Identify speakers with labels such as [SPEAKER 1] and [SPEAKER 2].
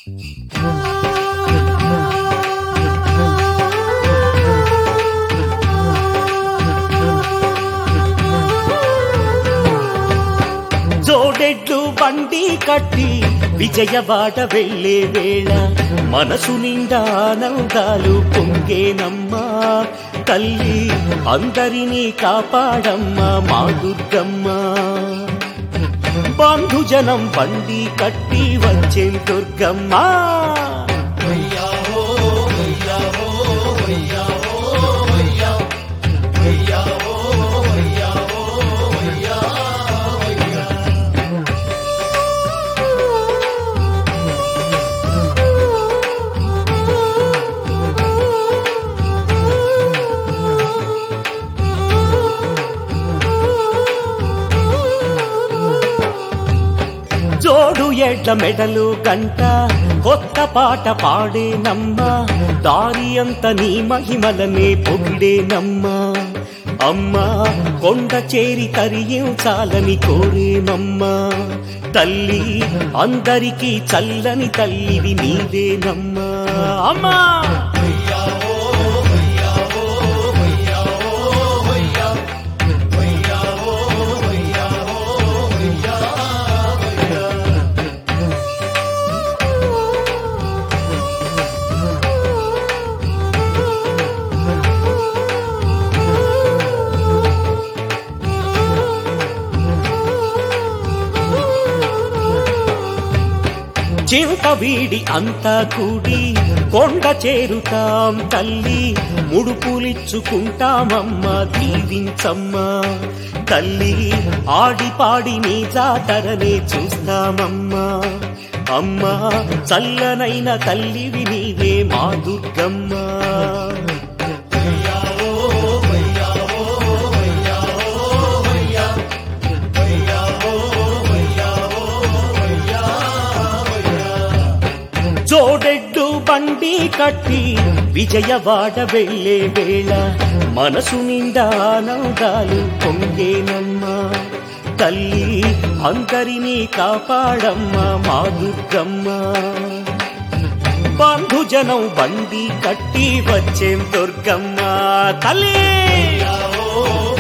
[SPEAKER 1] జోడెడ్లు బండి కట్టి విజయవాడ వెళ్ళే వేళ మనసు నిండా ఆనందాలు పొంగేనమ్మా. తల్లి అందరినీ కాపాడమ్మా మా దుర్గమ్మ. బంధుజనం బండి కట్టి వచ్చే దుర్గమ్మ. జోడు ఎడ్ల మెడలు గంట కొత్త పాట పాడేనమ్మా. దారి అంత నీ మహిమలనే పొగిడేనమ్మా. అమ్మా కొండ చేరి తరించాలని కోరేనమ్మా. తల్లి అందరికీ చల్లని తల్లివి నీవేనమ్మా. అమ్మా చింత వీడి అంతా కూడి కొండ చేరుతాం తల్లి. ముడుపులిచ్చుకుంటామమ్మా దీవించమ్మా. తల్లి ఆడి పాడి నీ జాతరనే చూస్తామమ్మా. అమ్మా చల్లనైన తల్లివి నీవే మా దుర్గమ్మ. జోడెడ్డు బండి కట్టి విజయవాడ వెళ్ళే వేళ మనసు నిండా ఆనందాలు పొంగేనమ్మా. తల్లి అందరినీ కాపాడమ్మా మా దుర్గమ్మ. బంధుజనం బండి కట్టి వచ్చేం దుర్గమ్మ. తల్లి